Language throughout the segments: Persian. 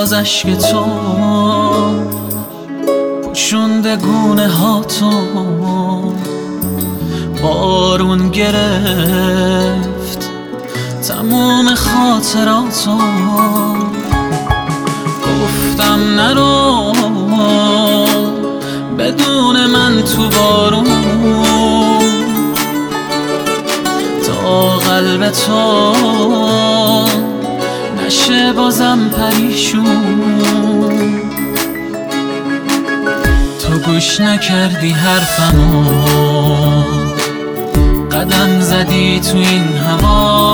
باز اشک تو پوشونده گونه ها تو، بارون گرفت تموم خاطراتو. گفتم نرو بدون من تو بارون، تا قلب تو نشه بازم پریشون. تو گوش نکردی حرفمو، قدم زدی تو این هوا،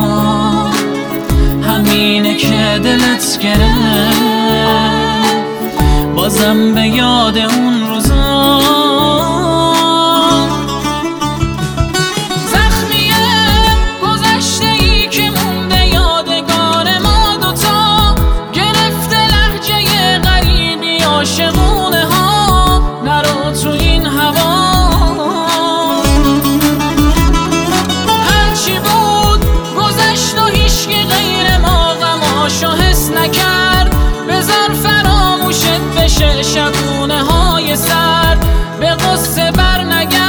همینه که دلت گرفت بازم به یاد اون روزا. شبونه های سر به قصه بر نگرد.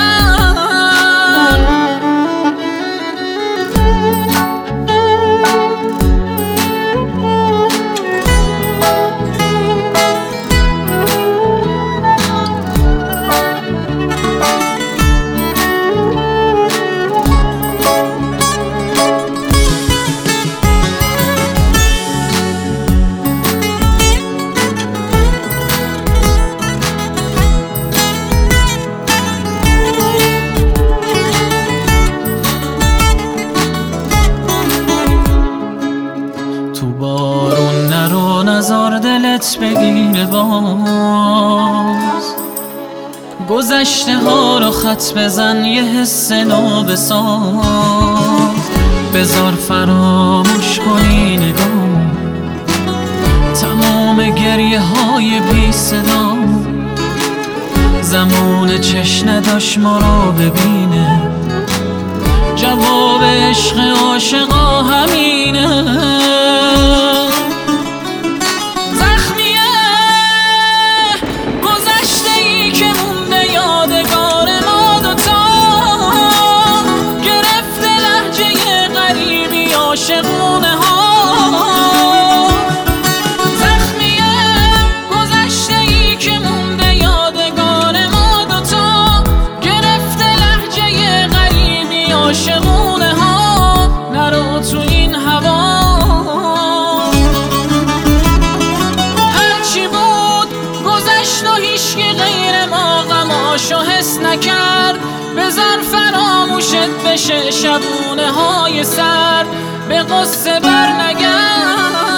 تو بارون نرو نزار دلت بگیره باز، گذشته ها رو خط بزن یه حس نو بساز. بذار فراموش کنی نگاه تمام گریه های بی صدا. زمان چش نداشت ما رو ببینه، جواب عشق عاشقا همینه. عاشقونه ها زخمیه، گذشته ای که مونده یادگار ما دوتا، گرفته لهجه غریبی عاشقونه ها. نرو تو این هوا، هرچی بود گذشت و هیچکی غیر ما غماشو حس نکرد. بذار فراموشت بشه شبونه های سر به قصه بر نگرد.